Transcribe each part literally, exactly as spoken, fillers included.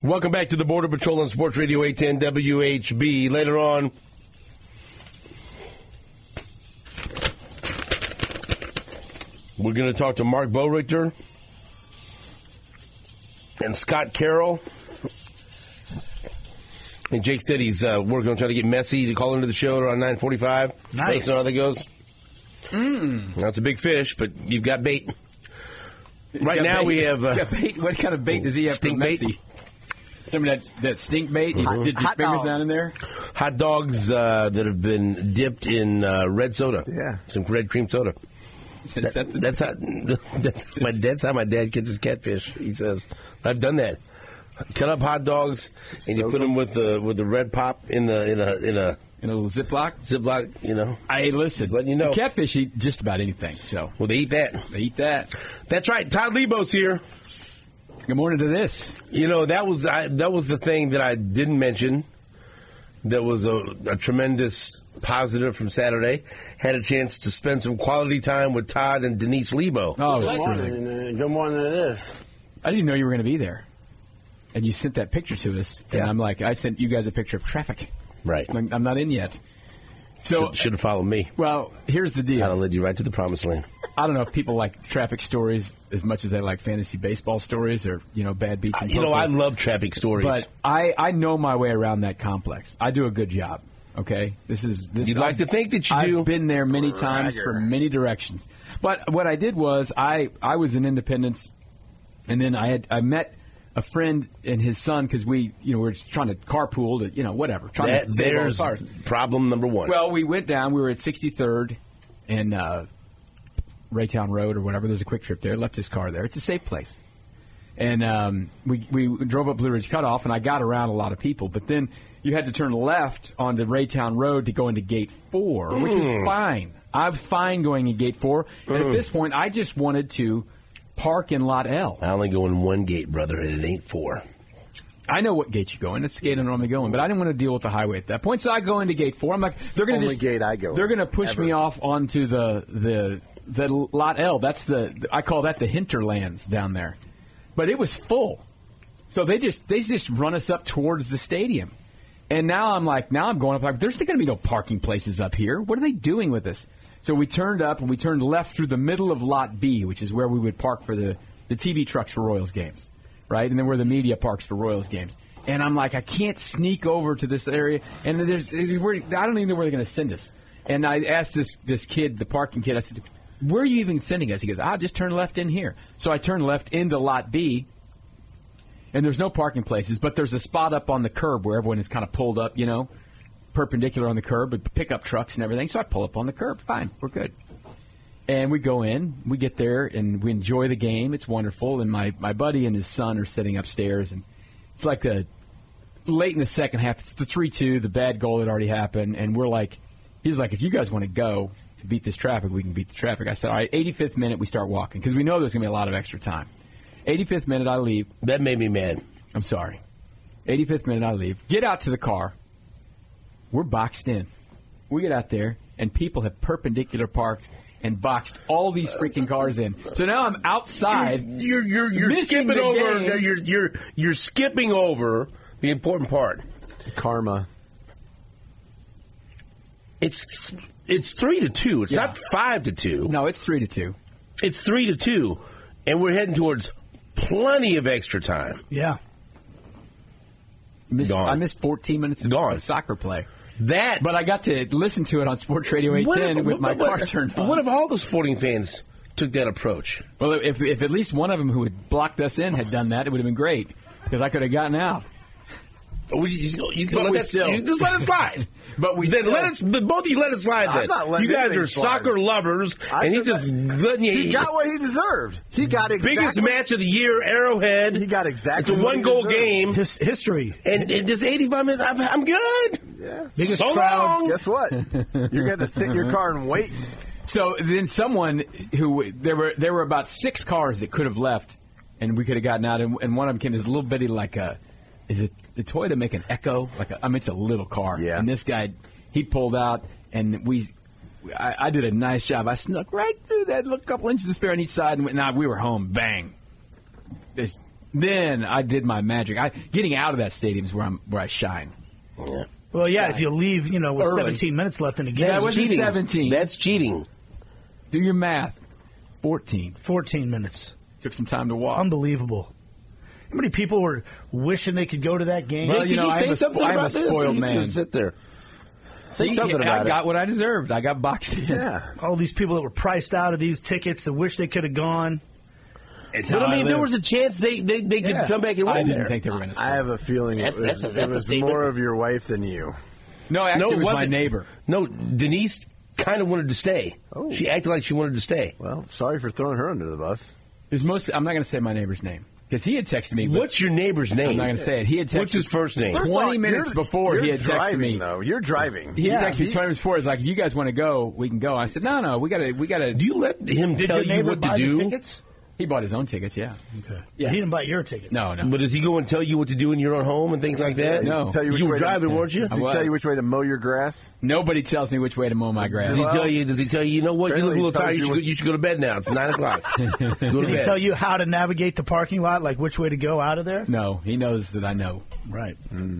Welcome back to the Border Patrol on Sports Radio eight ten W H B. Later on, we're going to talk to Mark Borichter and Scott Carroll. And Jake said he's uh, working on trying to get Messi to call into the show around nine forty-five. Nice. Let us know how that goes. Mm. Now, it's a big fish, but you've got bait. He's right now bait. we have... Uh, got bait. What kind of bait does he have stink for Messi? bait? Remember that, that stink bait? You Hot- did your hot fingers dogs. down in there? Hot dogs uh, that have been dipped in uh, red soda. Yeah. Some red cream soda. Is that That- the- that's how that's my that's how my dad catches catfish. He says, "I've done that. Cut up hot dogs and you put them with the with the red pop in the in a in a in a little Ziploc. Ziploc, you know. I listen. Just letting you know. Catfish eat just about anything. So well, they eat that. They eat that. That's right. Todd Lebo's here. Good morning to this. You know that was I, that was the thing that I didn't mention. That was a, a tremendous positive from Saturday. Had a chance to spend some quality time with Todd and Denise Lebo. Oh, Good morning. uh, Good morning to this. I didn't know you were going to be there. And you sent that picture to us. And Yeah. I'm like, I sent you guys a picture of traffic. Right. I'm, I'm not in yet. So, should have followed me. well, here's the deal. I'd have led you right to the promised land. I don't know if people like traffic stories as much as they like fantasy baseball stories or, you know, bad beats and You know, poker. I love traffic stories. But I, I know my way around that complex. I do a good job. Okay, this is this. You'd like to think that you I've do. been there many times Bragger. for many directions. But what I did was I I was in Independence, and then I had I met a friend and his son because we you know we were just trying to carpool to you know whatever trying That, to save all the there's cars. problem number one. Well, we went down. We were at sixty-third and uh, Raytown Road or whatever. There's a quick trip there. Left his car there. It's a safe place. And um, we we drove up Blue Ridge Cutoff, and I got around a lot of people. But then you had to turn left onto Raytown Road to go into Gate Four, which was fine. I'm fine going in Gate Four. And at this point, I just wanted to park in Lot L. I only go in one gate, brother, and it ain't four. I know what gate you go in. It's the gate I normally go in, but I didn't want to deal with the highway at that point, so I go into Gate Four. I'm like, they're going to Only just gate I go They're in, going to push ever. me off onto the the the Lot L. That's the I call that the hinterlands down there, but it was full, so they just they just run us up towards the stadium, and now I'm like, now I'm going up like, there's going to be no parking places up here. What are they doing with this? So we turned up and we turned left through the middle of Lot B, which is where we would park for the the T V trucks for Royals games, right? And then where the media parks for Royals games. And I'm like, I can't sneak over to this area. And there's, there's where, I don't even know where they're going to send us. And I asked this this kid, the parking kid, I said, where are you even sending us? He goes, ah, just turn left in here. So I turned left into Lot B, and there's no parking places, but there's a spot up on the curb where everyone is kind of pulled up, you know, perpendicular on the curb, with pickup trucks and everything. So I pull up on the curb. Fine, we're good. And we go in, we get there, and we enjoy the game. It's wonderful. And my, my buddy and his son are sitting upstairs, and it's like a late in the second half. It's the three two, the bad goal had already happened, and we're like, he's like, if you guys want to go to beat this traffic, we can beat the traffic. I said, all right, eighty-fifth minute, we start walking, because we know there's going to be a lot of extra time. eighty-fifth minute, I leave. That made me mad. I'm sorry. eighty-fifth minute, I leave. Get out to the car. We're boxed in. We get out there, and people have perpendicular parked and boxed all these freaking cars in. So now I'm outside. You're you're you're missing skipping the over. game. You're you're you're skipping over the important part. Karma. It's it's three to two. It's Yeah. not five to two. No, it's three to two. It's three to two, and we're heading towards plenty of extra time. Yeah. Missed, Gone. I missed fourteen minutes of Gone. soccer play. That, But I got to listen to it on Sports Radio eight what ten if- with my what- car what- turned but on. What if all the sporting fans took that approach? Well, if, if at least one of them who had blocked us in had done that, it would have been great, because I could have gotten out. We just, you just, But let we that, still- you just let it slide. But we then still- let it. but Both of you let it slide. I'm Then not letting you guys anything are slide. soccer lovers, I and he just- just letting you. He got what he deserved. He got exactly. biggest match of the year, Arrowhead. He got exactly It's a what he one-goal deserved. game, His, history. and, and just eighty-five minutes. I'm, I'm good. Yeah. Biggest so crowd. long. Guess what? You're going to sit in your car and wait. So then someone who there were there were about six cars that could have left, and we could have gotten out, and, and one of them came as a little bitty like a is it the Toyota make an Echo? Like a, I mean, it's a little car. Yeah. And this guy, he pulled out, and we. I, I did a nice job. I snuck right through that, a couple inches of spare on each side, and went, nah, we were home. Bang. There's then I did my magic. I getting out of that stadium is where I'm where I shine. Yeah. Well, yeah, if you leave, you know, with Early. seventeen minutes left in the game. That That's was cheating. seventeen. That's cheating. Do your math. fourteen. fourteen minutes. Took some time to walk. Unbelievable. How many people were wishing they could go to that game? Well, Hey, you can know, you I'm say a something spo- I'm a about this? spoiled Or you man. Just sit there. Say He- something I about got it. what I deserved. I got boxed in. Yeah. All these people that were priced out of these tickets that wish they could have gone. It's But how I mean, there live. was a chance they they, they could Yeah. come back and win I didn't there. think they were going to score. I have a feeling That's- it was, that's a- it that's a was statement. more of your wife than you. no, actually, no, it was my wasn't. neighbor. No, Denise kind of wanted to stay. Oh. She acted like she wanted to stay. Well, sorry for throwing her under the bus. It's most. I'm not going to say my neighbor's name because he had texted me. but What's your neighbor's name? I'm not going to say it. He had texted What's his first name? First- twenty minutes you're- before you're he had texted driving, me. Though you're driving. He Yeah, texted me he- twenty minutes before. He's like, "If you guys want to go, we can go." I said, "No, no, we got to, we got to." Do you let him Did tell your you neighbor what to buy do? the tickets? He bought his own tickets. Yeah. Okay. Yeah. He didn't buy your ticket. No, no. But does he go and tell you what to do in your own home and things like that? No. Tell you, which You were way to- driving, weren't you? Does he I was. tell you which way to mow your grass? Nobody tells me which way to mow my grass. Does he Well, tell you? Does he tell you? You know what? You look a apparently little he tells tired. You you should, go, what- you should go to bed now. It's nine o'clock. Go to Did he bed. tell you how to navigate the parking lot, like which way to go out of there? No, he knows that I know. Right.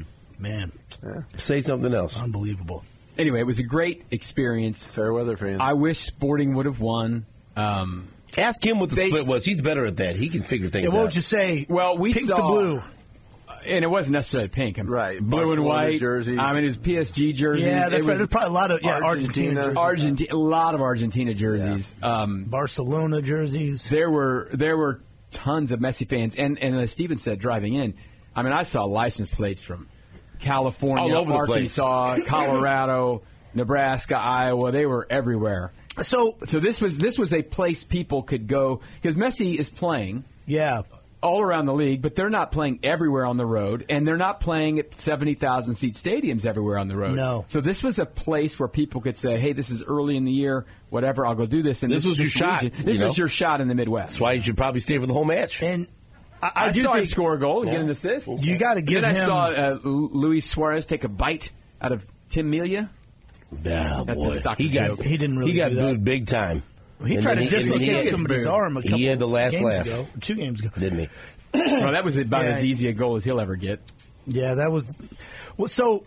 Man, Say something else. unbelievable. Anyway, it was a great experience. Fair weather fan. I wish Sporting would have won. Um, Ask him what the They- split was. He's better at that. He can figure things Yeah, what out. would you say? well, we pink saw to blue. and it wasn't necessarily pink. Right. Blue and Barcelona white jerseys. I mean, it was P S G jerseys. Yeah, it that's right. was There's probably a lot of yeah Argentina, Argentina. jerseys. Argentina, a lot of Argentina jerseys. Um, Barcelona jerseys. there were there were tons of Messi fans, and and as Steven said, driving in, I mean, I saw license plates from California, All over the place. Arkansas, Colorado, Nebraska, Iowa. They were everywhere. So So this was this was a place people could go because Messi is playing yeah, all around the league, but they're not playing everywhere on the road, and they're not playing at seventy thousand seat stadiums everywhere on the road. No. So this was a place where people could say, "Hey, this is early in the year, whatever. I'll go do this." And This was your shot, region- This you was know? your shot in the Midwest. That's why you should probably stay for the whole match. and I, I, I, do saw him think score a goal and get an assist. you got to give then him. I saw uh, Lu- Luis Suarez take a bite out of Tim Melia. Ah, That's boy. a soccer he got joke. He didn't really he got do that. booed big time. he And tried then to he- and then he dislocate had- somebody's arm. A he couple had the last games laugh. ago, two games ago. didn't he? Well, that was about Yeah. as easy a goal as he'll ever get. Yeah, that was. Well, so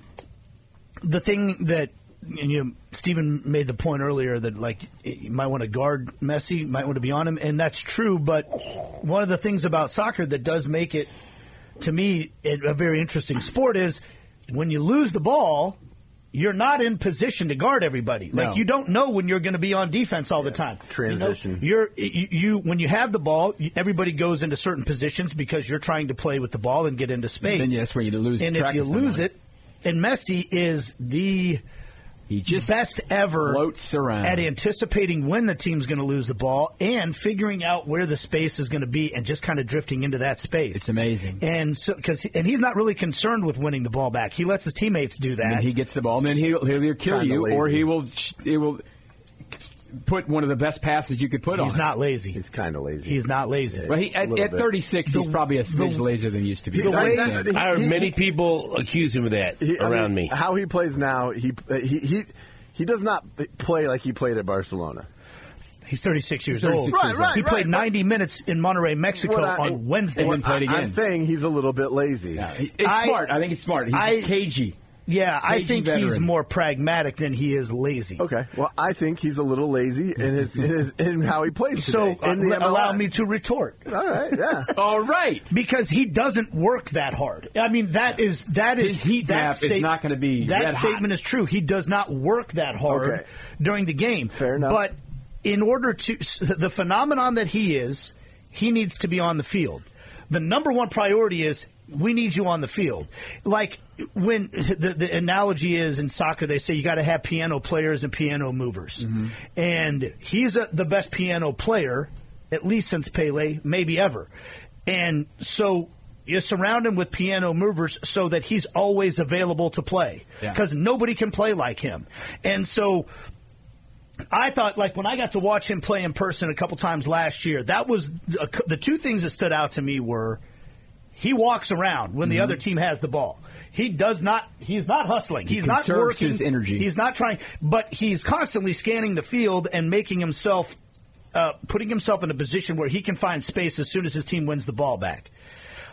the thing that and you, Stephen made the point earlier that like you might want to guard Messi, you might want to be on him, and that's true. But one of the things about soccer that does make it, to me, it, a very interesting sport is when you lose the ball. You're not in position to guard everybody. Like No. you don't know when you're going to be on defense all the time. Transition. You know, you're you, you when you have the ball, you, everybody goes into certain positions because you're trying to play with the ball and get into space. Then that's where you lose And track if you of lose someone. it, and Messi is the He just best ever floats around. at anticipating when the team's going to lose the ball and figuring out where the space is going to be and just kind of drifting into that space. It's amazing. And so, because and he's not really concerned with winning the ball back. He lets his teammates do that. And then he gets the ball, and then he'll, he'll either kill Kinda you or lazy. he will he will put one of the best passes you could put on. He's him. not lazy. He's kind of lazy. He's not lazy. Well, he, at, little at bit. thirty-six, he's The- probably a smidge the- lazier than he used to be. the way- I- I- I heard he- many he- people accuse him of that he- I around mean, me. How he plays now, he he he he does not play like he played at Barcelona. He's thirty-six years thirty-six old. years Right, old. right, He played right, ninety minutes in Monterrey, Mexico What I- on Wednesday. And then played I, again. I'm saying he's a little bit lazy. Yeah, he- it's I- smart. I think he's smart. He's I- cagey. Yeah, I Cagey think he's veteran. more pragmatic than he is lazy. Okay, well, I think he's a little lazy in his in, his, in how he plays. So today, in the uh, M L S. allow me to retort. All right, yeah. All right. Because he doesn't work that hard. I mean, that is that is His heat that map is not gonna be that red hot. statement is true. He does not work that hard Okay. during the game. Fair enough. But in order to the phenomenon that he is, he needs to be on the field. The number one priority is we need you on the field. Like when the, the analogy is in soccer, they say you got to have piano players and piano movers. Mm-hmm. And he's a, the best piano player, at least since Pele, maybe ever. And so you surround him with piano movers so that he's always available to play Yeah. because nobody can play like him. And so I thought, like, when I got to watch him play in person a couple times last year, that was uh, the two things that stood out to me were he walks around when the Mm-hmm. other team has the ball. He does not. He's not hustling. He He's not conserves working. his energy. He's not trying. But he's constantly scanning the field and making himself, uh, putting himself in a position where he can find space as soon as his team wins the ball back.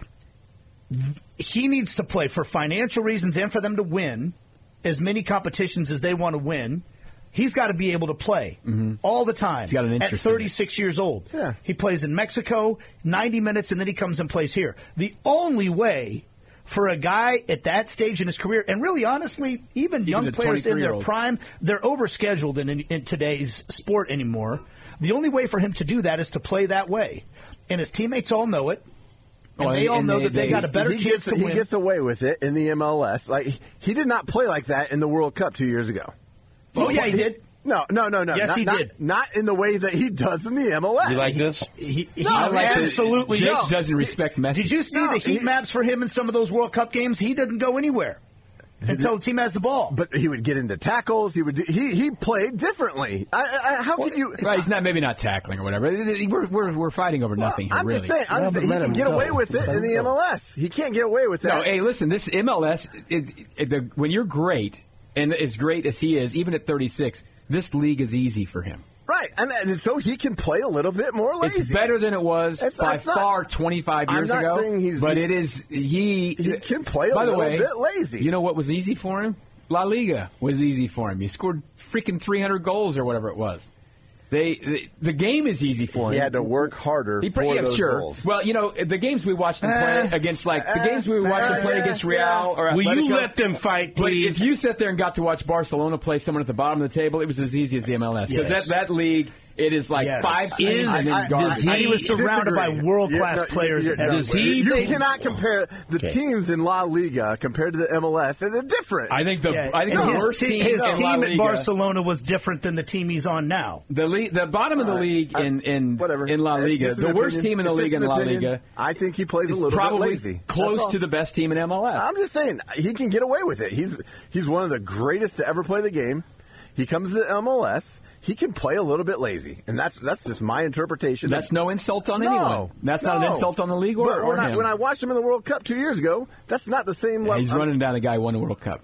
he needs to play for financial reasons and for them to win as many competitions as they want to win. He's got to be able to play mm-hmm. all the time. He's got an interest at thirty-six years old. Yeah. He plays in Mexico, ninety minutes, and then he comes and plays here. The only way for a guy at that stage in his career, and really honestly, even, even young players in their prime, they're overscheduled in, in, in today's sport anymore. The only way for him to do that is to play that way. And his teammates all know it. And oh, they all and know they, that they, they got a better he chance gets, to win. He gets away with it in the M L S. Like he did not play like that in the World Cup two years ago. Oh, yeah, he did. No, no, no, no. Yes, not, he not, did. Not in the way that he does in the M L S. You like this? He, he no, I like absolutely Jake no. doesn't respect Messi. Did you see no, the heat he, maps for him in some of those World Cup games? He didn't go anywhere until the team has the ball. But he would get into tackles. He would. Do, he he played differently. I, I, how well, could you? Right, he's not maybe not tackling or whatever. We're we're, we're fighting over well, nothing here. I'm really. just saying. I'm Yeah, just saying he can get go. away with it Let in the go. M L S. He can't get away with that. No, hey, listen. This M L S, it, it, the, when you're great and as great as he is, even at thirty-six, this league is easy for him. Right, and, and so he can play a little bit more lazy. It's better than it was It's- by it's not- far twenty-five years I'm not ago. saying he's- but he- it is he. he can play a by the little way, bit lazy. You know what was easy for him? La Liga was easy for him. He scored freaking three hundred goals or whatever it was. They the, the game is easy for him. He had to work harder He for yeah, those sure. goals. Well, you know, the games we watched him play Uh, against, like the uh, games we watched him uh, play yeah, against Real yeah. or Will you Atletico. let them fight, But please? if you sat there and got to watch Barcelona play someone at the bottom of the table, it was as easy as the M L S because Yes. that that league. It is like Yes. five Is- teams and then I- gone. does he- And he was surrounded by Disagree. world-class Yeah, no, players. you- you- everywhere. Does he- You they- cannot compare the Okay. teams in La Liga compared to the M L S. They're different. I think the Yeah, I think and the his, worst te- team his in team La at Liga, Barcelona was different than the team he's on now. the le- the bottom of the league Uh, in in Whatever. in La It's Liga, just an the worst opinion. team in the It's league just in an La opinion. Liga I think he plays a is little probably bit lazy. That's close all. to the best team in M L S. I'm just saying he can get away with it. He's he's one of the greatest to ever play the game. He comes to the M L S. He can play a little bit lazy, and that's that's just my interpretation. That's no insult on no, anyone. That's not an no. insult on the league or, But or when I, him. when I watched him in the World Cup two years ago, that's not the same Yeah, level. he's I'm- running down a guy who won the World Cup.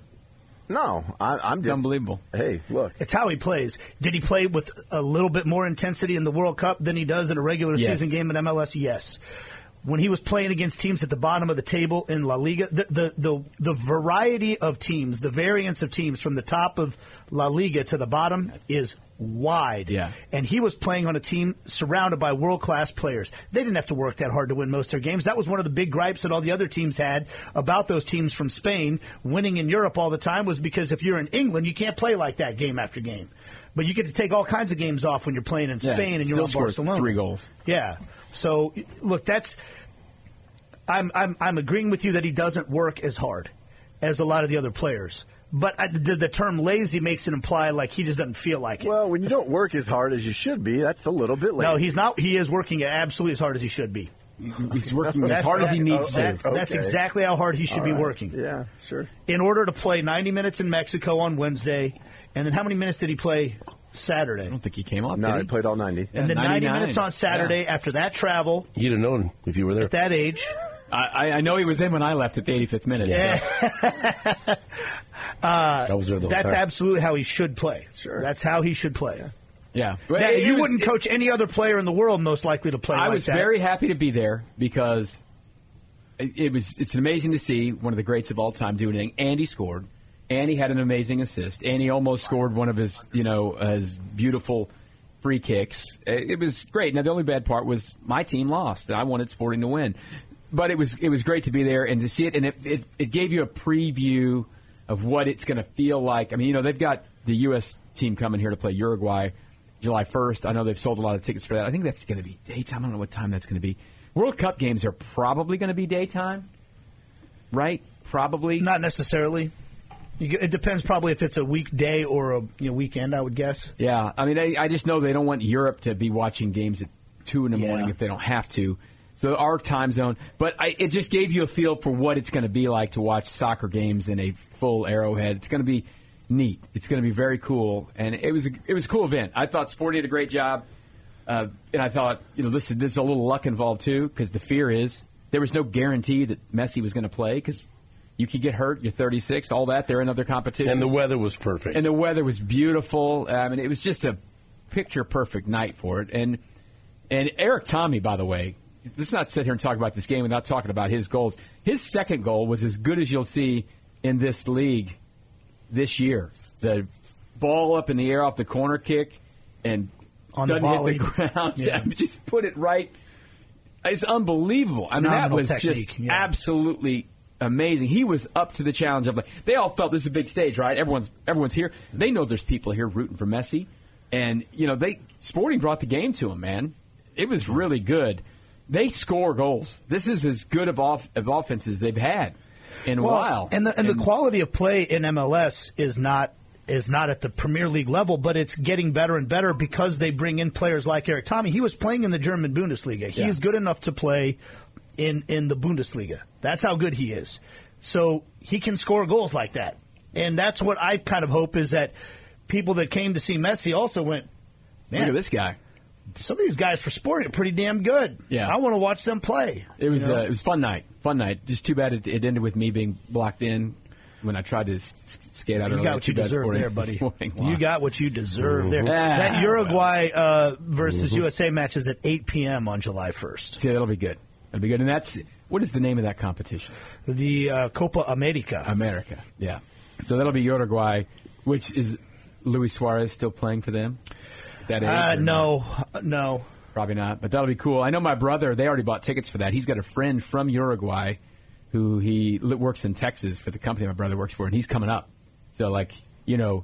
No, I, I'm It's just unbelievable. Hey, look. It's how he plays. Did he play with a little bit more intensity in the World Cup than he does in a regular Yes. season game in M L S? Yes. When he was playing against teams at the bottom of the table in La Liga, the, the, the, the variety of teams, the variance of teams from the top of La Liga to the bottom is wide. Yeah. And he was playing on a team surrounded by world-class players. They didn't have to work that hard to win most of their games. That was one of the big gripes that all the other teams had about those teams from Spain winning in Europe all the time was because if you're in England, you can't play like that game after game. But you get to take all kinds of games off when you're playing in Yeah, Spain and still you're in scores Barcelona. three goals. Yeah. So, look, that's I'm, I'm, I'm agreeing with you that he doesn't work as hard as a lot of the other players. But I, the, the term lazy makes it imply like he just doesn't feel like it. Well, when you don't work as hard as you should be, that's a little bit lazy. No, he's not. He is working absolutely as hard as he should be. He's working as That's- hard as he that- needs oh, that's, to. that's Okay. exactly how hard he should All be right. working. Yeah, sure. In order to play ninety minutes in Mexico on Wednesday, and then how many minutes did he play Saturday? I don't think he came up. No, did he he played all ninety. And then ninety ninety-nine. minutes on Saturday Yeah. after that travel You'd have known if you were there. at that age. I, I know he was in when I left at the eighty-fifth minute. Yeah. I was there the whole That's time. absolutely how he should play. Sure. That's how he should play. yeah. Now, It- it you was- wouldn't it- coach any other player in the world most likely to play I like was that. very happy to be there because it, it was. It's amazing to see one of the greats of all time do anything. Andy scored. Andy had an amazing assist. Andy almost scored one of his, you know, his beautiful free kicks. It, it was great. Now the only bad part was my team lost, and I wanted Sporting to win. But it was it was great to be there and to see it, and it it, it gave you a preview of what it's going to feel like. I mean, you know, they've got the U S team coming here to play Uruguay July first. I know they've sold a lot of tickets for that. I think that's going to be daytime. I don't know what time that's going to be. World Cup games are probably going to be daytime, right? Probably. Not necessarily. You, get- it depends probably if it's a weekday or a you know, weekend, I would guess. Yeah, I mean, I, I just know they don't want Europe to be watching games at two in the Yeah. morning if they don't have to. So our time zone, but I, it just gave you a feel for what it's going to be like to watch soccer games in a full Arrowhead. It's going to be neat. It's going to be very cool, and it was a, it was a cool event. I thought Sporty did a great job, uh, and I thought, you know, listen, there's a little luck involved too, because the fear is there was no guarantee that Messi was going to play because you could get hurt. You're thirty-six, all that. They're in other competitions, And the weather was perfect. and the weather was beautiful. I mean, it was just a picture perfect night for it. And and Eric Tommy, by the way, let's not sit here and talk about this game without talking about his goals. His second goal was as good as you'll see in this league this year. The ball up in the air off the corner kick and On the doesn't volley. hit the ground. Yeah. Just put it right. It's unbelievable. I mean, that Phenomenal was technique, just yeah. absolutely amazing. He was up to the challenge of like they all felt this is a big stage, right? Everyone's everyone's here. They know there's people here rooting for Messi, and you know they Sporting brought the game to him, man. It was really good. They score goals. This is as good of, off, of offense as they've had in a Well, while. And the and, the quality of play in M L S is not is not at the Premier League level, but it's getting better and better because they bring in players like Eric Tommy. He was playing in the German Bundesliga. He Yeah. is good enough to play in in the Bundesliga. That's how good he is. So he can score goals like that. And that's what I kind of hope is that people that came to see Messi also went, man, Look at this guy. some of these guys for Sporting are pretty damn good. Yeah. I want to watch them play. It was You know? uh, it was a fun night. Fun night. Just too bad it, it ended with me being blocked in when I tried to s- s- skate out You early. got what you Too bad deserve Sporting there, this buddy. morning. You Wow. got what you deserve there. Ah, That Uruguay uh, versus Mm-hmm. U S A match is at eight p.m. on July first. See, that'll be good. That'll be good. And that's what is the name of that competition? The uh, Copa America. America. Yeah. So that'll be Uruguay, which is Luis Suarez still playing for them? That age, Uh, or no, no. Probably not, but that'll be cool. I know my brother, they already bought tickets for that. He's got a friend from Uruguay who he li- works in Texas for the company my brother works for, and he's coming up. So, like, you know,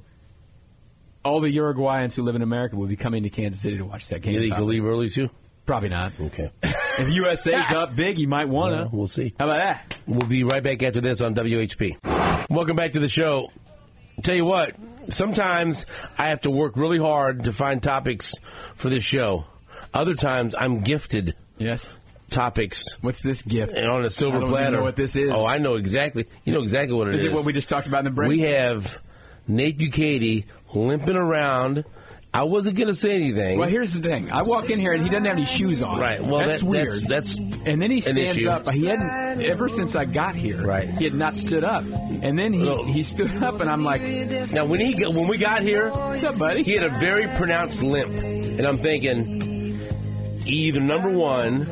all the Uruguayans who live in America will be coming to Kansas City to watch that game. You think he'll probably. leave early too? Probably not. Okay. If U S A's up big, you might want to. Well, we'll see. How about that? We'll be right back after this on W H P. Welcome back to the show. Tell you what, sometimes I have to work really hard to find topics for this show. Other times I'm gifted Yes. topics What's this gift? and on a silver I don't even platter. know what this is. Oh, I know exactly. You know exactly what it is. Is it what we just talked about in the break? We have Nate Ducati limping around. I wasn't going to say anything. Well, here's the thing. I walk in here and he doesn't have any shoes on. Right. Well, that's that- weird. that's- that's and then he an stands issue. up. He hadn't ever since I got here. Right. He had not stood up, and then he, No. he stood up, and I'm like, Now, when he got, when we got here, "What's up, buddy?" he had a very pronounced limp, and I'm thinking either number one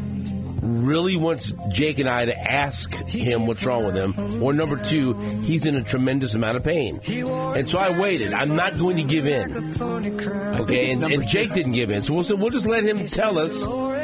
really wants Jake and I to ask him what's wrong with him, or number two, he's in a tremendous amount of pain. And so I waited. I'm not going to give in. Okay, and, and Jake didn't give in, so we'll, so we'll just let him tell us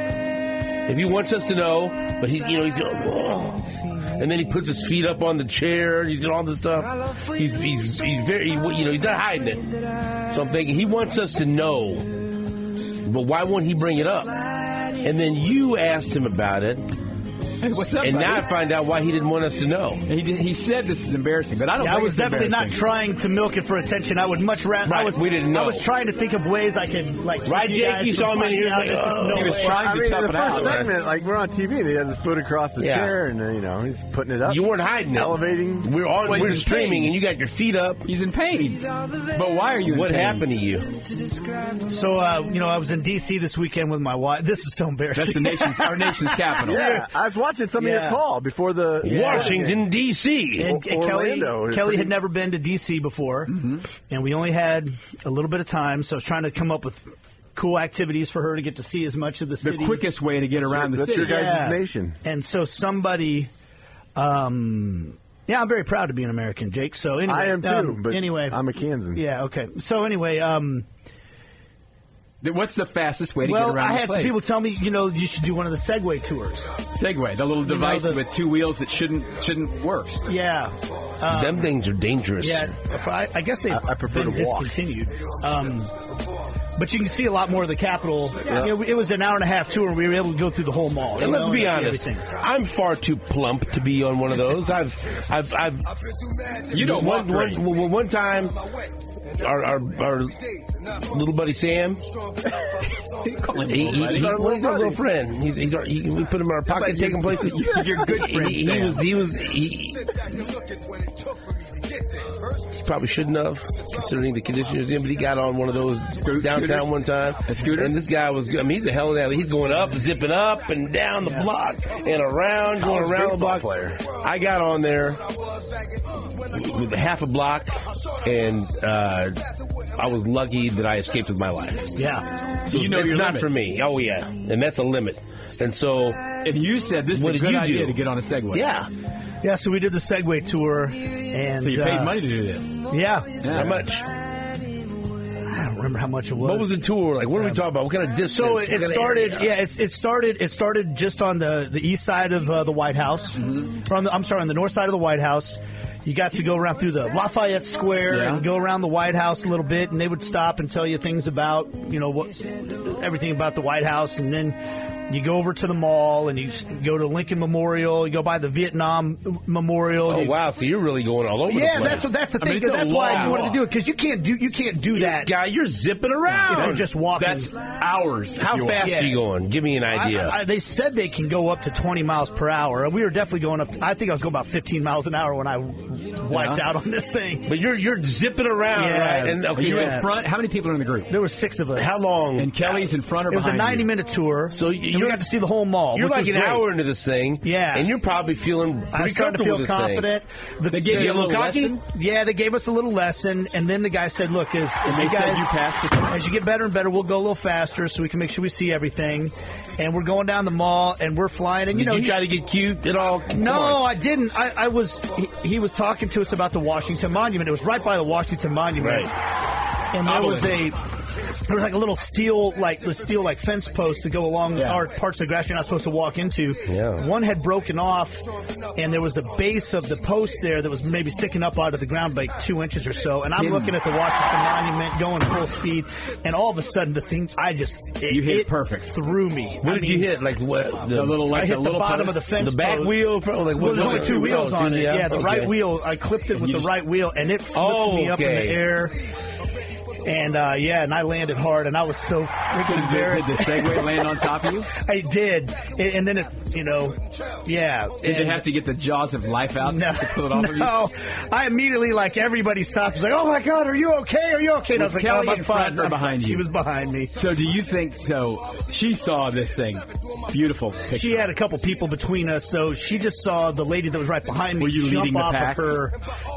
if he wants us to know. But he, you know, he's going, oh. And then he puts his feet up on the chair, and he's doing all this stuff. He's he's he's very, you know, he's not hiding it. So I'm thinking he wants us to know, but why won't he bring it up? And then you asked him about it, Hey, what's up, and buddy? now I find out why he didn't want us to know. And he, did, he said this is embarrassing, but I don't Yeah, I think was it's definitely not embarrassing. trying to milk it for attention. I would much rather. I Right, was. we didn't know. I was trying to think of ways I could like. Right, keep Jake? guys You from saw him in finding here, out like, that there's oh. no He was way. trying I to mean, tough the it first out. segment, like we're on T V, and he has his foot across the Yeah. chair, and uh, you know he's putting it up. You weren't hiding it. Elevating. We're on. Well, he's we're in streaming, pain. and you got your feet up. He's in pain. But why are you in What pain? happened to you? So uh, you know, I was in D C this weekend with my wife. This is so embarrassing. That's the nation's, our nation's capital. Yeah, I was watching some Yeah. of your call before the Washington D C. And, and Orlando Kelly, is Kelly pretty- had never been to D C before, Mm-hmm. and we only had a little bit of time, so I was trying to come up with cool activities for her to get to see as much of the The city. quickest way to get around the That's city. your guys' nation. And so somebody, um, yeah, I'm very proud to be an American, Jake. So anyway, I am too, um, but anyway, I'm a Kansan. yeah, okay. So anyway, um, What's the fastest way to well, get around I the had place? some people tell me, you know, you should do one of the Segway tours. Segway, the little device the- with two wheels that shouldn't shouldn't work. Yeah, Them things are dangerous. yeah. if I, I guess they've I- I prefer been to walk. discontinued. Um, but you can see a lot more of the Capitol. You know, it was an hour and a half tour, and we were able to go through the whole mall. you And let's know, be and see honest. everything. I'm far too plump to be on one of those. I've, I've, I've. You don't one, walk right. one, one, one time, our, our, our little buddy Sam. Calling He, him he, buddy. he, well, he's our little friend. He's, he's our, he, we put him in our pocket, take him places. You're good friend, He, he Sam. was, he was, he, he probably shouldn't have, considering the condition he was in, but he got on one of those downtown scooters? one time. A scooter? And this guy was, I mean, he's a hell of a, he's going up, zipping up and down the block and around, going College around the baseball block. player. I got on there with half a block, and uh, I was lucky that I escaped with my life. Yeah. So You know it's your not limits. for me. Oh yeah, and that's a limit. And so, And you said this is What a did good you idea do? to get on a Segway. yeah. Yeah, so we did the Segway tour, and So you paid uh, money to do this. Yeah, Yeah. How much? I don't remember how much it was. What was the tour like? What are we talking about? What kind of distance? So What it, kind it of started. area? Yeah, it's, it started. It started just on the, the east side of uh, the White House. Or on the, I'm sorry, on the north side of the White House. You got to go around through the Lafayette Square Yeah. and go around the White House a little bit, and they would stop and tell you things about, you know, what everything about the White House, and then you go over to the mall and you s- go to Lincoln Memorial. You go by the Vietnam Memorial. Oh you, wow! So you're really going all over the Yeah, place. that's what that's the I mean, thing. it's a that's why I long wanted to walk. do it because you can't do you can't do This that guy, you're zipping around. if you're just walking. That's hours. if How you fast want. are you going? Give me an idea. I, I, they said they can go up to twenty miles per hour. We were definitely going up. To, I think I was going about fifteen miles an hour when I wiped Yeah. out on this thing. but you're you're zipping around, Yeah, right? And Are okay, you so in front? How many people are in the group? There were six of us. how long? And Kelly's in front or It was a behind you? ninety-minute tour. So and you're- we got to see the whole mall. You're which like was an great. hour into this thing, Yeah. and you're probably feeling I pretty started to comfortable feel with this confident. The, They gave the- you a little cocky? lesson? Yeah, they gave us a little lesson, and then the guy said, "Look, as, as they you said guys, you passed the test? as you get better and better, we'll go a little faster, so we can make sure we see everything." And we're going down the mall, and we're flying, and Did you know, you he- try to get cute at all? Come No, on. I didn't. I, I was. He, he was talking to us about the Washington Monument. It was right by the Washington Monument, and there was a there was like a little steel like the steel like fence post to go along Yeah. our parts of the grass you're not supposed to walk into. Yeah. One had broken off, and there was a base of the post there that was maybe sticking up out of the ground by like two inches or so. And I'm Hidden. looking at the Washington Monument going full speed, and all of a sudden the thing I just it, You hit it perfect. through me. What I did mean, you hit? Like what? The little like I hit the the little bottom post? of the fence. the back post. wheel? For, like, Well, there's only two wheels on it. Yeah, the okay. right wheel. I clipped it with you the just- right wheel, and it flipped Oh, me up in okay. the air. And uh, yeah, and I landed hard, and I was so freaking Did, did embarrassed. the Segway land on top of you? I did, and, and then it, you know, yeah. Did they and- have to get the jaws of life out No, to pull it off of you? no. I immediately, like everybody stopped. Was like, "Oh my God, are you okay? Are you okay?" And I Was was like, Kelly "Oh, I'm in fine." front or I'm behind fine. you? She was behind me. So do you think so? She saw this thing. Beautiful picture. She had a couple people between us, so she just saw the lady that was right behind me Were you jump leading the off pack? of her.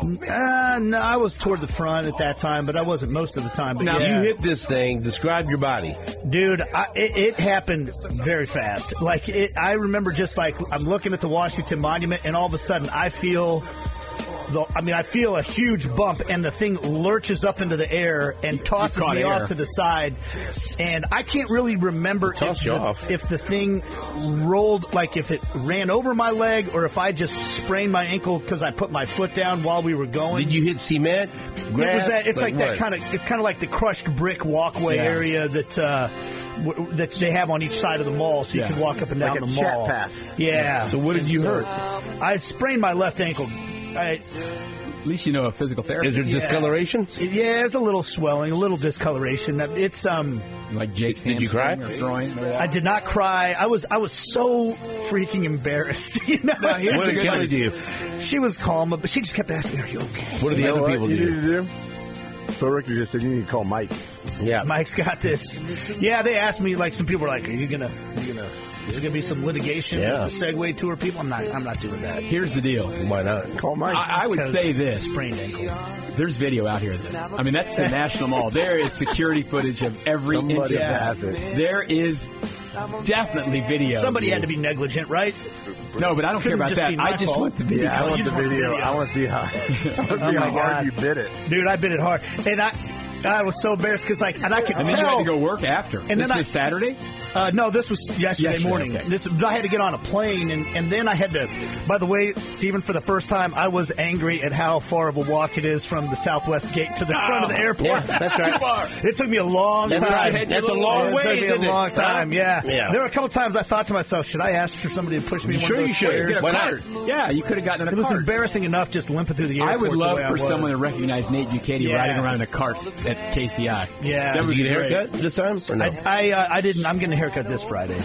Uh, no, I was toward the front at that time, but I wasn't most of the time. But Now yeah. you hit this thing. Describe your body. Dude, I, it, it happened very fast. Like it, I remember, just like I'm looking at the Washington Monument, and all of a sudden I feel. The, I mean, I feel a huge bump, and the thing lurches up into the air and tosses caught me air. off to the side. And I can't really remember if Tossed you the, off. if the thing rolled, like if it ran over my leg, or if I just sprained my ankle because I put my foot down while we were going. Did you hit cement? It was Grass? that, it's like, that what? kind of it's kind of like the crushed brick walkway Yeah. area that uh, w- that they have on each side of the mall, so you Yeah. can walk up and down Like a the chat mall. path. Yeah. So what did And you so hurt? I sprained my left ankle. I, At least you know a physical therapist. Is there discoloration? yeah, there's a little swelling, a little discoloration. It's um. Like Jake's Did you cry? hamstring or groin or that? I did not cry. I was I was so freaking embarrassed. You know, No, here's What the did good Kelly news. do? she was calm, but she just kept asking, "Are you okay?" What do the You know other what people you do? need to do? So Ricky just said you need to call Mike. Yeah. Mike's got this. Yeah, they asked me, like, some people were like, "Are you gonna, are you gonna, is there gonna be some litigation Yeah. with the Segway tour people?" I'm not. I'm not doing that. Here's the deal. Why not? Call Mike. I, I would Because say this. sprained ankle. There's video out here. Of this. I mean, that's the National Mall. There is security footage of every inch Somebody of that. has it. There is definitely video. Somebody had to be negligent, right? No, but I don't care Couldn't about just that. be my I just fault. want the video. Yeah, I want you the just want the video. video. I want to see how, I want to see Oh how my hard God. you bit it. Dude, I bit it hard, and I, I was so embarrassed because like, and I could And then you tell. had to go work after. And this then I- was Saturday? Uh, no, this was yesterday, Yesterday, morning. okay. This I had to get on a plane, and, and then I had to. By the way, Stephen, for the first time, I was angry at how far of a walk it is from the Southwest Gate to the front of the airport. Yeah, that's right. Too far. It took me a long That's time. right. That's a long It way, took me isn't a it? long time. Huh? Yeah. Yeah. There were a couple times I thought to myself, should I ask for somebody to push me? in one Sure of those you should. chairs? Get a Why not? cart. Yeah, you could have gotten in a It was cart. embarrassing enough just limping through the airport. I would the love way I for was. someone to recognize Nate Ducati Yeah. riding around in a cart at K C I. Yeah. That Did would you be get a great. haircut this time? Or no? I I, uh, I didn't. I'm getting a haircut this Friday.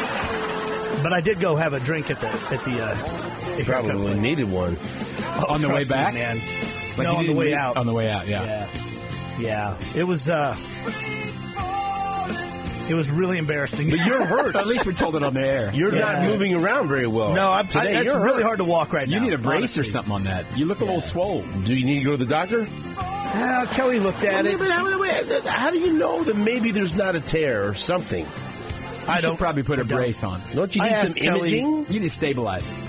But I did go have a drink at the at the. Uh, the haircut Probably place. needed one. On the way Trust me, back? man. Like no, you on the didn't way make- out. On the way out, yeah. Yeah, yeah. It was. uh It was really embarrassing. But you're hurt. At least we told it on the air. You're Yeah. not moving around very well. no, I'm. I, Today, it's you're really hurt. hard to walk right You now. need a brace or honestly. something on that. You look a little swole. Do you need to go to the doctor? Uh, Kelly looked at Yeah, it. but how, how do you know that maybe there's not a tear or something? I should don't probably put a I don't. brace on. Don't you I need asked some Kelly- imaging? You need to stabilize it.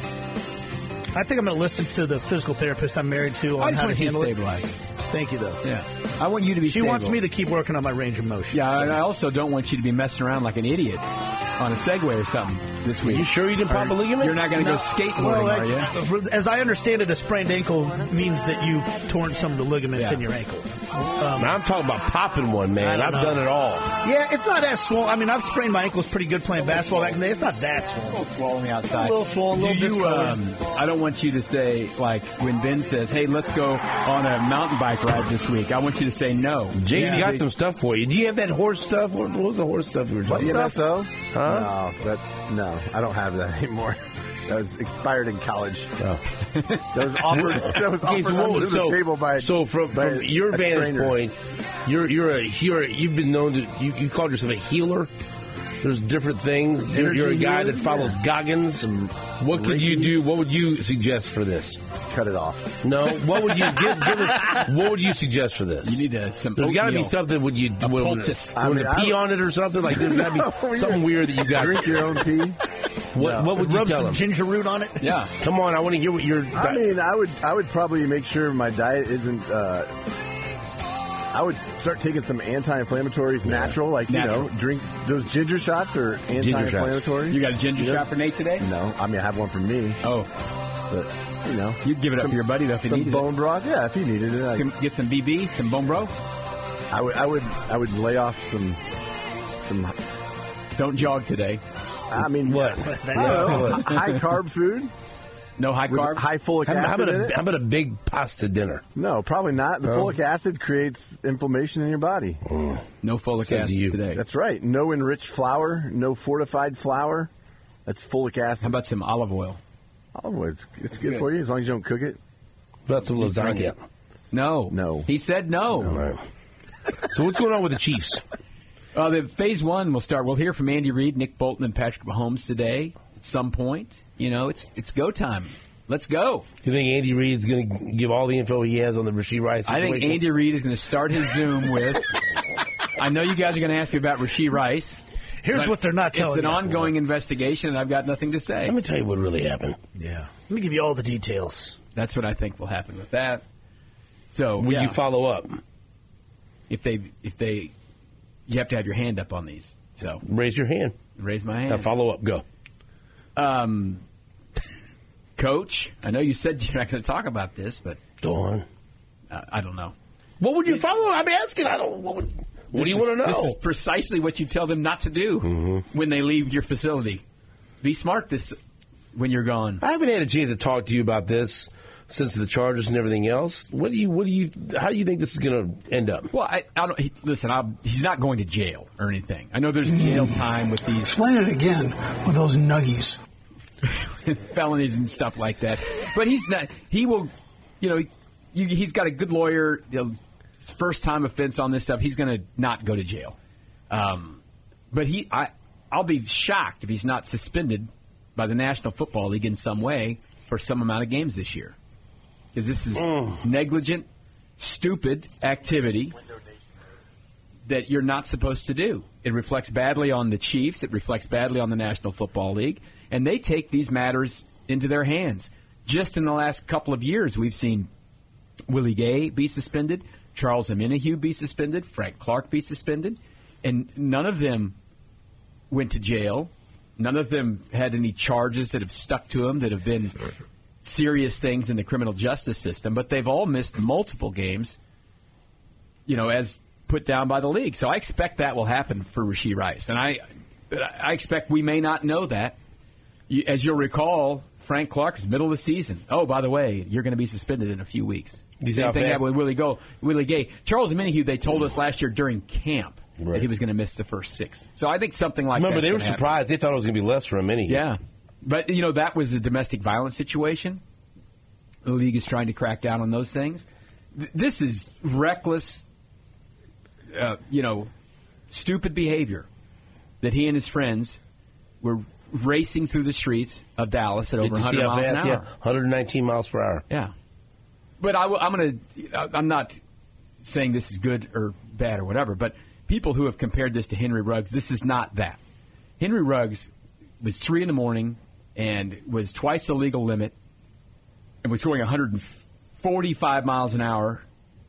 I think I'm going to listen to the physical therapist I'm married to I on just how to want you to handle it. stabilize. Thank you, though. Yeah. I want you to be She stable. wants me to keep working on my range of motion. Yeah, so. and I also don't want you to be messing around like an idiot on a Segway or something this week. You sure you didn't pop a ligament? You're not going to No, go skateboarding, well, are you? I- As I understand it, a sprained ankle means that you've torn some of the ligaments Yeah. in your ankle. Now, I'm talking about popping one, man. I I've don't know. done it all. Yeah, it's not as swollen. I mean, I've sprained my ankles pretty good playing basketball back in the day. It's not that swollen. Swollen the outside. A little swollen, a little Do you, discolored. um, I don't want you to say, like, when Ben says, hey, let's go on a mountain bike ride this week, I want you to say no. Jake's Yeah. got some stuff for you. Do you have that horse stuff? What what was the horse stuff you were What talking E M about? S though? Huh? No, that no, I don't have that anymore. That was expired in college. Oh. That was offered. That was Okay, offered so, what- under so, the table by. so from, by from your a vantage trainer. point, you're you're a you're a, you've been known to you, you called yourself a healer. There's different things. You're, you're a Energy guy healing? that follows Yeah. Goggins. What could you Reiki? do? What would you suggest for this? Cut it off. No, what would you give, give us? What would you suggest for this? You need uh, some There's got to be oatmeal. something. Would you A would, poultice. would I mean, it I pee don't- on it or something? Like there's got to be something weird that you got. Drink your own pee. What, what would you Rub tell some him? ginger root on it. Yeah. Come on, I want to hear what you're. I mean, I would. I would probably make sure my diet isn't. Uh, I would start taking some anti-inflammatories, natural, like Natural. you know, drink those ginger shots or shots. anti-inflammatory. You got a ginger Yeah. shot for Nate today? No, I mean I have one for me, Oh, but you know, you'd give it up some, for your buddy, though, if he some needed bone broth. Yeah, if he needed it, it. I, Some, get some B B, some bone bro. I would. I would. I would lay off some. Some. Don't jog today. I mean, What? I don't know, high carb food, No high with carb. high folic How, acid how about in a it. how about a big pasta dinner? No, probably not. The folic acid creates inflammation in your body. No folic Says acid you. today. That's right. No enriched flour, no fortified flour. That's folic acid. How about some olive oil? Oh, well, it's, it's good Good. for you as long as you don't cook it. About some Just drink lasagna. it. No. No. He said no. All right. So what's going on with the Chiefs? Uh, the phase one will start. We'll hear from Andy Reid, Nick Bolton, and Patrick Mahomes today at some point. You know, it's it's go time. Let's go. You think Andy Reid's going to give all the info he has on the Rasheed Rice I situation? think Andy Reid is going to start his Zoom with. I know you guys are going to ask me about Rasheed Rice. Here's but what they're not telling It's an you. ongoing investigation, and I've got nothing to say. Let me tell you what really happened. Yeah. Let me give you all the details. That's what I think will happen with that. So, Will yeah, you follow up? if they if they, you have to have your hand up on these. So Raise your hand. raise my Now hand. follow up. Go. Um, Coach, I know you said you're not going to talk about this, but Go on. uh, I don't know. What would you follow? I'm asking. I don't. What, would, what do you want to know? This is precisely what you tell them not to do Mm-hmm. when they leave your facility. Be smart this when you're gone. I haven't had a chance to talk to you about this since the Chargers and everything else. What do you? What do you? How do you think this is going to end up? Well, I, I don't. He, listen, I, he's not going to jail or anything. I know there's jail time with these Explain it again with those nuggies. felonies and stuff like that. But he's not. He will. You know, you, he's got a good lawyer. You know, first time offense on this stuff. He's going to not go to jail. Um, but he, I, I'll be shocked if he's not suspended by the National Football League in some way for some amount of games this year. Because this is negligent, stupid activity that you're not supposed to do. It reflects badly on the Chiefs. It reflects badly on the National Football League. And they take these matters into their hands. Just in the last couple of years, we've seen Willie Gay be suspended, Charles Omenihu be suspended, Frank Clark be suspended, and none of them went to jail. None of them had any charges that have stuck to them that have been serious things in the criminal justice system, but they've all missed multiple games, you know, as put down by the league. So I expect that will happen for Rasheed Rice. And I I expect we may not know that. You, as you'll recall, Frank Clark is middle of the season. Oh, by the way, you're going to be suspended in a few weeks. You see Same how thing fast- happened with Willie, Go, Willie Gay. Charles Omenihu, they told us last year during camp Right. that he was going to miss the first six. So I think something like that. Remember, they were surprised. They thought it was going to be less for a minute. Yeah. But, you know, that was a domestic violence situation. The league is trying to crack down on those things. Th- This is reckless, uh, you know, stupid behavior that he and his friends were racing through the streets of Dallas at Did over you see one hundred how miles fast? an Yeah, hour. one hundred nineteen miles per hour. Yeah. But I, am going to, I'm not saying this is good or bad or whatever, but people who have compared this to Henry Ruggs, this is not that. Henry Ruggs was three in the morning and was twice the legal limit and was going one hundred forty-five miles an hour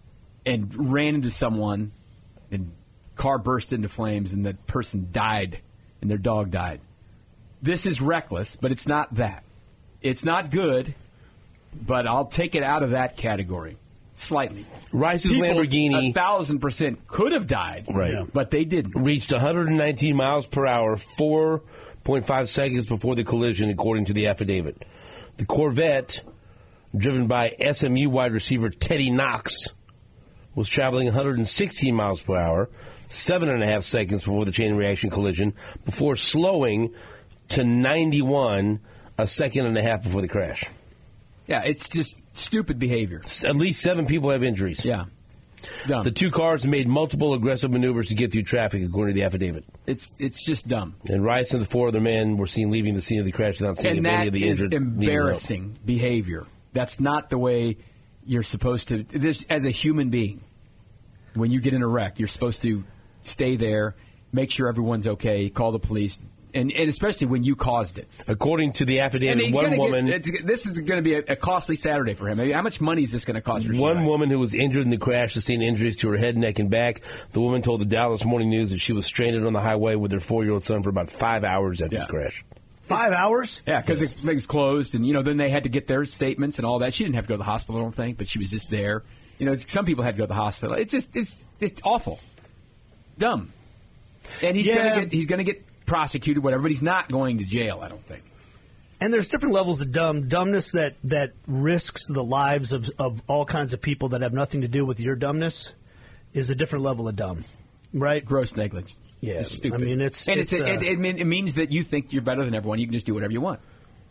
and ran into someone and car burst into flames and the person died and their dog died. This is reckless, but it's not that. It's not good, but I'll take it out of that category slightly. Rice's People, Lamborghini, a thousand percent could have died, right? Yeah. But they didn't. Reached one hundred nineteen miles per hour, four point five seconds before the collision, according to the affidavit. The Corvette, driven by S M U wide receiver Teddy Knox, was traveling one hundred sixteen miles per hour, seven and a half seconds before the chain reaction collision, before slowing to ninety-one a second and a half before the crash. Yeah, it's just stupid behavior. At least seven people have injuries. Yeah. Dumb. The two cars made multiple aggressive maneuvers to get through traffic, according to the affidavit. It's it's just dumb. And Rice and the four other men were seen leaving the scene of the crash without seeing and if any of the that is injured needed help. embarrassing behavior. That's not the way you're supposed to. This, as a human being, when you get in a wreck, you're supposed to stay there, make sure everyone's okay, call the police, and, and especially when you caused it. According to the And affidavit, he's one gonna woman... Get, it's, this is going to be a, a costly Saturday for him. I mean, how much money is this going to cost? For One woman who was injured in the crash sustained injuries to her head, neck, and back. The woman told the Dallas Morning News that she was stranded on the highway with her four-year-old son for about five hours after Yeah. the crash. Five hours? Yeah, because it was closed, and you know, then they had to get their statements and all that. She didn't have to go to the hospital, I don't think, but she was just there. You know, some people had to go to the hospital. It's just, it's, it's awful, dumb, and he's Yeah. gonna get, he's gonna get prosecuted, whatever, but he's not going to jail, I don't think. And there's different levels of dumb. Dumbness that, that risks the lives of, of all kinds of people that have nothing to do with your dumbness is a different level of dumb, right? Gross negligence. Yeah, It's stupid. I mean, it's- and it's, it's, uh, it, it, mean- it means that you think you're better than everyone. You can just do whatever you want.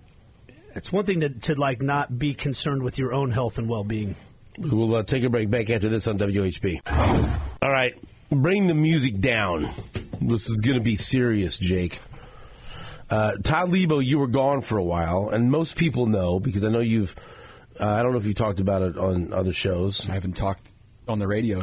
It's one thing to, to like not be concerned with your own health and well-being. We'll uh, take a break back after this on W H B. All right, bring the music down. This is going to be serious, Jake. Uh, Todd Lebo, you were gone for a while, and most people know, because I know you've, uh, I don't know if you talked about it on other shows. I haven't talked on the radio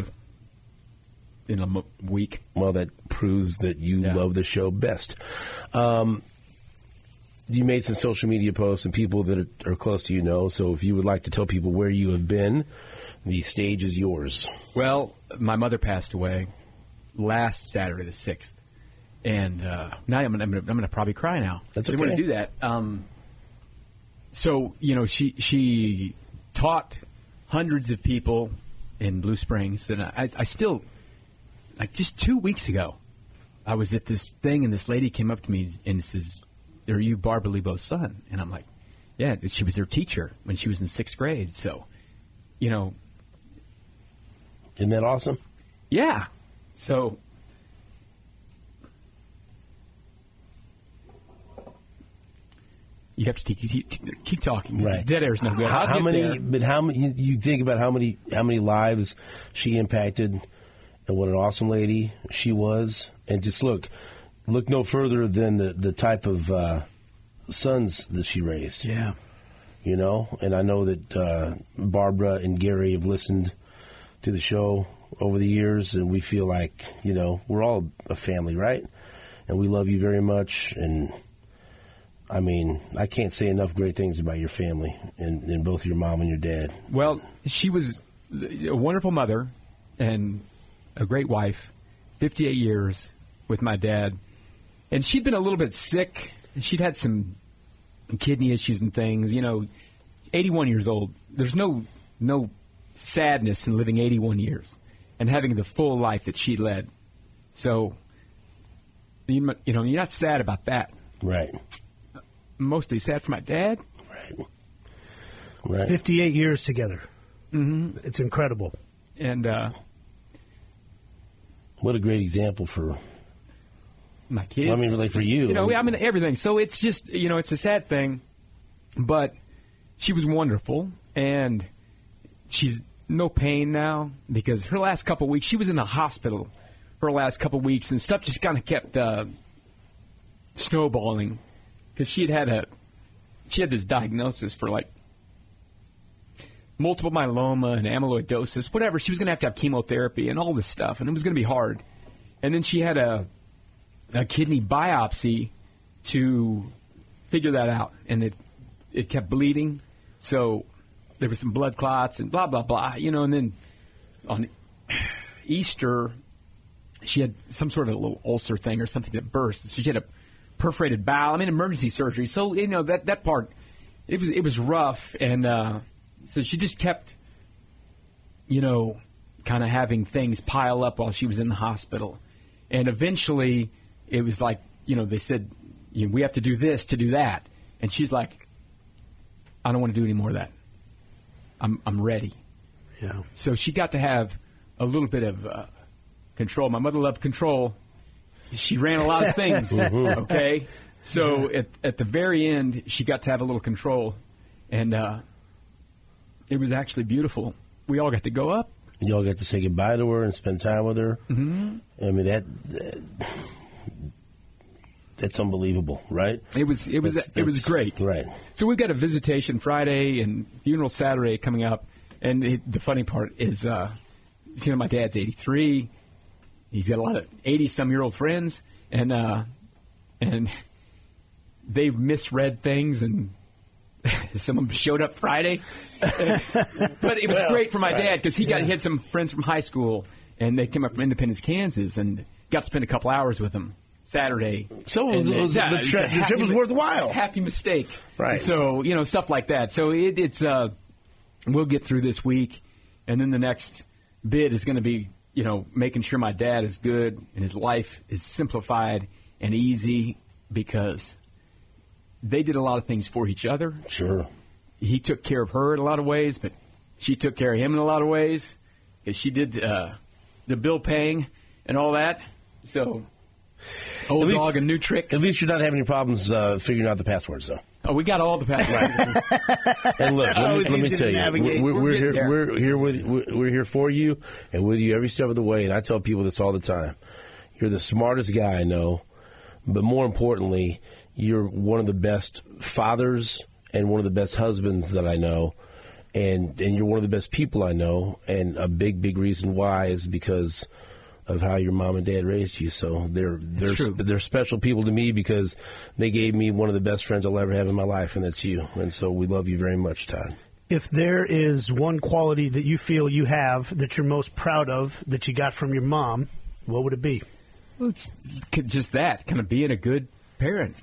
in a m- week. Well, that proves that you Yeah. love the show best. Um, you made some social media posts, and people that are, are close to you know, so if you would like to tell people where you have been, the stage is yours. Well, my mother passed away last Saturday, the sixth. And uh, now I'm going I'm to probably cry now. That's I didn't want okay. to do that. Um, so, you know, she she taught hundreds of people in Blue Springs. And I, I still, like just two weeks ago, I was at this thing and this lady came up to me and says, "Are you Barbara Lebo's son?" And I'm like, yeah, she was her teacher when she was in sixth grade. So, you know. Isn't that awesome? Yeah. So... You have to keep, keep, keep talking. Right. Dead air is no good. How, I'll how get many? there. But how many? You, you think about how many? How many lives she impacted, and what an awesome lady she was. And just look, look no further than the the type of uh, sons that she raised. Yeah. You know, and I know that uh, Barbara and Gary have listened to the show over the years, and we feel like, you know, we're all a family, right? And we love you very much. And I mean, I can't say enough great things about your family and, and both your mom and your dad. Well, she was a wonderful mother and a great wife, fifty-eight years with my dad. And she'd been a little bit sick. She'd had some kidney issues and things. You know, eighty-one years old. There's no no sadness in living eighty-one years and having the full life that she led. So, you you know, you're not sad about that. Right. Mostly sad for my dad. Right. Right. fifty-eight years together. Mm-hmm. It's incredible. And uh, What a great example for my kids. I mean, really for you. You know, I mean, everything. So it's just, you know, it's a sad thing. But she was wonderful. And she's no pain now because her last couple of weeks, she was in the hospital her last couple of weeks. And stuff just kind of kept uh, snowballing. Because she had had a, she had this diagnosis for like multiple myeloma and amyloidosis, whatever. She was going to have to have chemotherapy and all this stuff. And it was going to be hard. And then she had a, a kidney biopsy to figure that out, and it it kept bleeding, so there were some blood clots and blah blah blah, you know. And then on Easter, she had some sort of a little ulcer thing or something that burst. So she had a perforated bowel. I mean, emergency surgery. So you know that that part, it was it was rough, and uh, so she just kept, you know, kind of having things pile up while she was in the hospital, and eventually it was like, you know, they said, you know, we have to do this to do that, and she's like, I don't want to do any more of that. I'm I'm ready. Yeah. So she got to have a little bit of uh, control. My mother loved control. She ran a lot of things. Okay. So at at the very end, she got to have a little control, and uh, it was actually beautiful. We all got to go up. You all got to say goodbye to her and spend time with her. Mm-hmm. I mean that, that that's unbelievable, right? It was it was That's- it was that's- great. right? So we've got a visitation Friday and funeral Saturday coming up, and it, the funny part is, uh, you know, my dad's eighty-three. He's got a lot of eighty-some-year-old friends, and uh, and they've misread things, and some of them showed up Friday. And- but it was Well, great for my right. dad because he got he had some friends from high school, and they came up from Independence, Kansas, and got to spend a couple hours with them Saturday. So it was- And, it was- yeah, the it's tri- a the happy trip was mi- worthwhile. Happy mistake, Right. So you know, stuff like that. So it, it's uh, we'll get through this week, and then the next bit is going to be, you know, making sure my dad is good and his life is simplified and easy, because they did a lot of things for each other. Sure. He took care of her in a lot of ways, but she took care of him in a lot of ways, because she did uh, the bill paying and all that. So old At least- dog and new tricks. At least you're not having any problems uh, figuring out the passwords, though. Oh, we got all the passwords. And look, let me, always let me easy tell to you, navigate. we're, We're we're getting here. there. We're here with we're we're here for you and with you every step of the way. And I tell people this all the time: you're the smartest guy I know, but more importantly, you're one of the best fathers and one of the best husbands that I know, and and you're one of the best people I know. And a big, big reason why is because of how your mom and dad raised you. So they're they're true. they're special people to me because they gave me one of the best friends I'll ever have in my life, and that's you. And so we love you very much, Todd. If there is one quality that you feel you have that you're most proud of that you got from your mom, what would it be? Well, it's just that, kind of being a good parent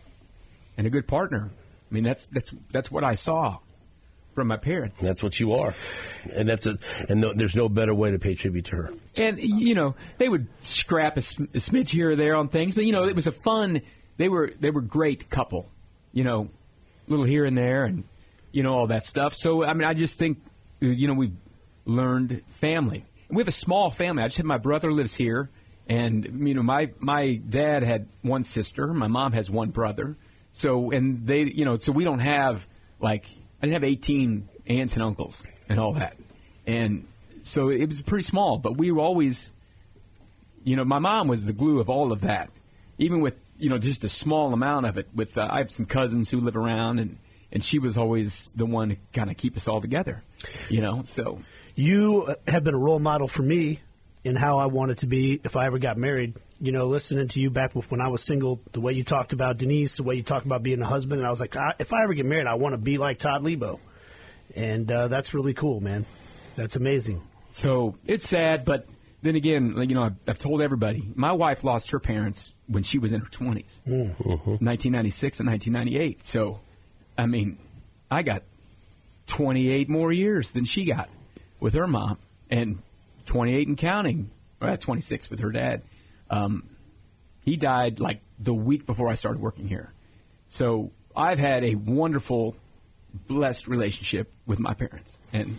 and a good partner. I mean, that's that's that's what I saw from my parents. That's what you are, and that's a and no, there's no better way to pay tribute to her. And you know, they would scrap a, sm- a smidge here or there on things, but you know, it was a fun. They were they were great couple. You know, a little here and there, and you know, all that stuff. So I mean, I just think, you know, we learned family. We have a small family. I just have my brother lives here, and you know, my my dad had one sister. My mom has one brother. So and they, you know, so we don't have like I didn't have eighteen aunts and uncles and all that, and so it was pretty small. But we were always, you know, my mom was the glue of all of that, even with, you know, just a small amount of it. With uh, I have some cousins who live around, and and she was always the one to kind of keep us all together, you know. So You have been a role model for me in how I wanted to be if I ever got married. You know, listening to you back when I was single, the way you talked about Denise, the way you talked about being a husband, and I was like, I, if I ever get married, I want to be like Todd Lebo. And uh, that's really cool, man. That's amazing. So it's sad, but then again, like, you know, I've, I've told everybody, my wife lost her parents when she was in her twenties, nineteen ninety-six and nineteen ninety-eight. So, I mean, I got twenty-eight more years than she got with her mom, and twenty-eight and counting, or twenty-six with her dad. Um, he died like the week before I started working here. So I've had a wonderful, blessed relationship with my parents, and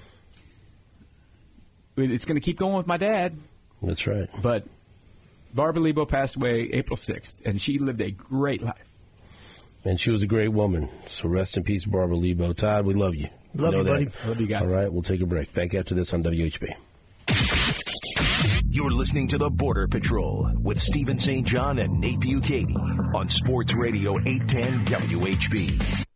it's going to keep going with my dad. That's right. But Barbara Lebo passed away April sixth, and she lived a great life. And she was a great woman. So rest in peace, Barbara Lebo. Todd, we love you. Love know you, that. buddy. Love you guys. All right, we'll take a break. Back after this on W H B. You're listening to the Border Patrol with Stephen Saint John and Nate Bukaty on Sports Radio eight ten W H B.